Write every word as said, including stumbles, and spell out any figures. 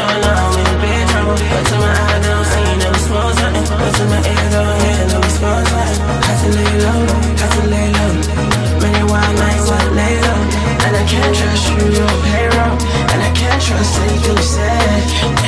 know now I'm in big trouble. But to my eye, they don't see, never smell something. But to my ear, they don't hear, never smell something. Had to lay low, had to lay low. Many wild nights I lay low. And I can't trust you, you're payroll. And I can't trust anything you said.